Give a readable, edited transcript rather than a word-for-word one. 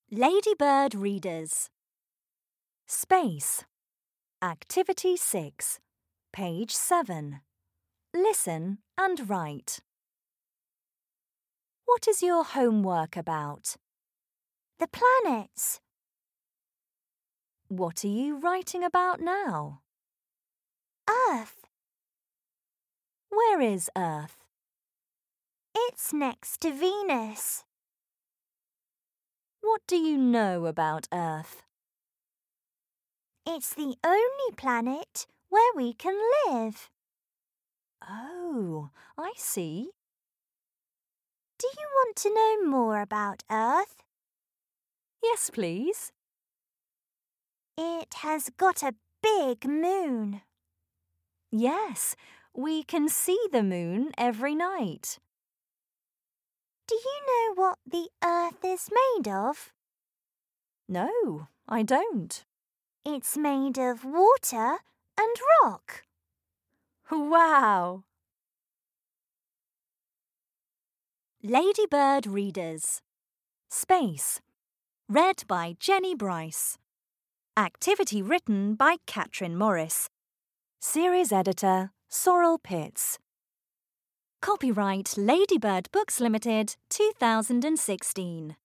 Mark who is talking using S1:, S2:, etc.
S1: Ladybird Readers. Space. Activity 6, page 7. Listen and write. What is your homework about?
S2: The planets.
S1: What are you writing about now?
S2: Earth.
S1: Where is Earth?
S2: It's next to Venus.
S1: What do you know about Earth?
S2: It's the only planet where we can live.
S1: Oh, I see.
S2: Do you want to know more about Earth?
S1: Yes, please.
S2: It has got a big moon.
S1: Yes, we can see the moon every night.
S2: Do you know what the Earth is made of?
S1: No, I don't.
S2: It's made of water and rock.
S1: Wow! Ladybird Readers. Space. Read by Jenny Bryce. Activity written by Catherine Morris. Series editor, Sorrel Pitts. Copyright Ladybird Books Limited, 2016.